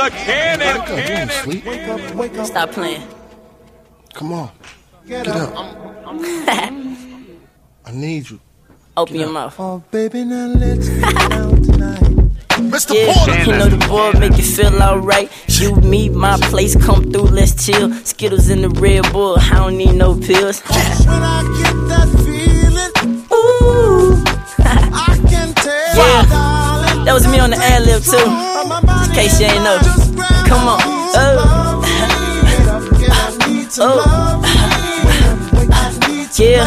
the cannon. Wake up. Stop playing. Come on. Get up. I need you. Open your mouth. Oh, baby, now let's get down tonight. Mr. Yeah, Porter. you know the boy make you feel alright. You, me, my place, come through, let's chill. Skittles in the Red Bull, I don't need no pills. When I get that feeling, Ooh. I can tell, Yeah, darling. that was me on the ad-lib too. In case you ain't know. Come on. Yeah.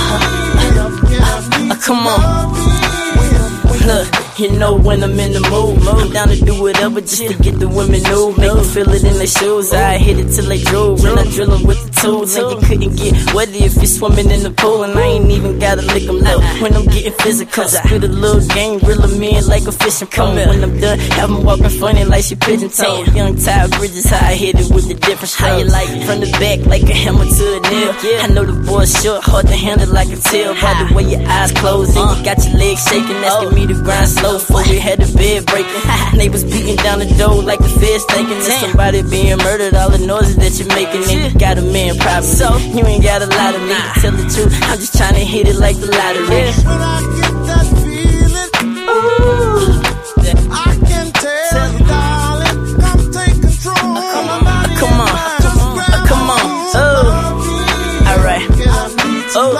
Come on. Look, you know when I'm in the mood, I'm down to do whatever just to get the women new. Make them feel it in their shoes. I hit it till they drool. When I drill them with the tools, and you couldn't get wetty if you're swimming in the pool. And I ain't even gotta lick them low when I'm getting physical. Spit a little game, reel them in like a fishing pole. When I'm done, have them walking funny like she pigeon-toed. Young Ty Bridges, how I hit it with the different strokes. How you like it from the back like a hammer to a nail. I know the boy's short, hard to handle like a tail. By the way your eyes closed and you got your legs shaking, asking me to grind slow before we had the bed breaking. Neighbors beating down the door like the feds thinking there's somebody being murdered. All the noises that you're making, and you got a man problem. So you ain't gotta lie to me. Tell the truth, I'm just trying to hit it like the lottery. When I get that feeling, Ooh. I can tell, darling. Come take control. Come on. Come on. Oh. Alright. Oh.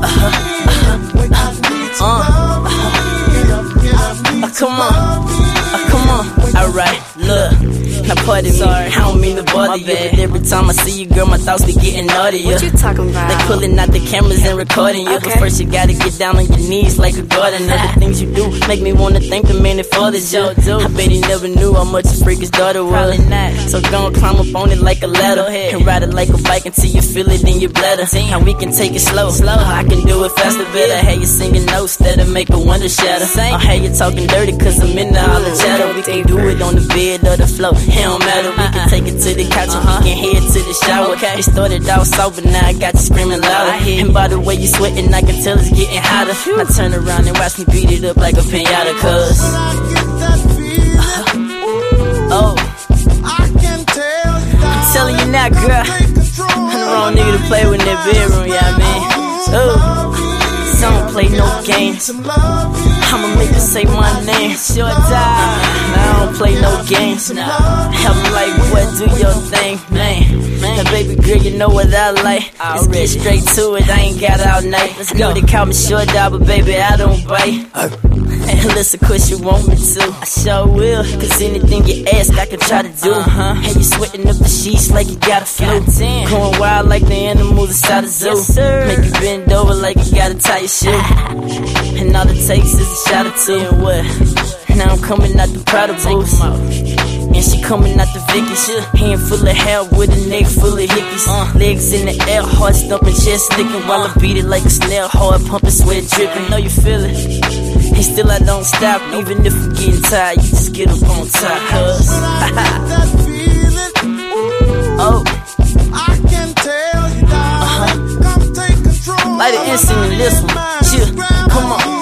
Come on. Come on. Alright. Look. Now pardon me, I don't mean to bother you, but every time I see you, girl, my thoughts be getting naughtier. What you talking about? They pulling out the cameras and recording you. But first you gotta get down on your knees like a gardener. The things you do make me wanna thank the man that fathered you. I bet he never knew how much a freak his daughter was. Probably not. So go and climb up on it like a ladder and ride it like a bike until you feel it in your bladder. How we can take it slow. I can do it faster, better. Have you singing notes that'll make a wonder shatter. Or have you talking dirty cause I'm into all the chatter. We can do it on the bed or the floor. It don't matter, we can take it to the couch and we can head to the shower. It started out soft, but now I got you screaming louder. And by the way you sweating, I can tell it's getting hotter. I turn around and watch me beat it up like a pinata, cuz I'm telling you now, girl, I'm the wrong nigga to play with in that bedroom, yeah, man. Cause I don't play no games. I'ma make her say my name. Sure die. I don't play no games. I'm like, what, do your thing, man. Now, baby girl, you know what I like. Let's get straight to it. I ain't got all night. Let's go. They call me short dog, but baby, I don't bite. And listen, cause you want me to, I sure will. Cause anything you ask, I can try to do. And you sweating up the sheets like you got a flu. Going wild like the animals inside the zoo. Make you bend over like you gotta tie your shoe. And all it takes is a shot or two. And what? Now I'm coming out the Prada booth. And she coming out the Vicky's. Hand full of hair with a neck full of hickeys. Legs in the air, heart stumping, chest licking. While I beat it like a snail, hard pumping, sweat dripping. Know you feel it. And still I don't stop, even if I'm getting tired. You just get up on top, cuz oh, I can tell you, darling. Come take control. Light an instant in this one. Chill, come on.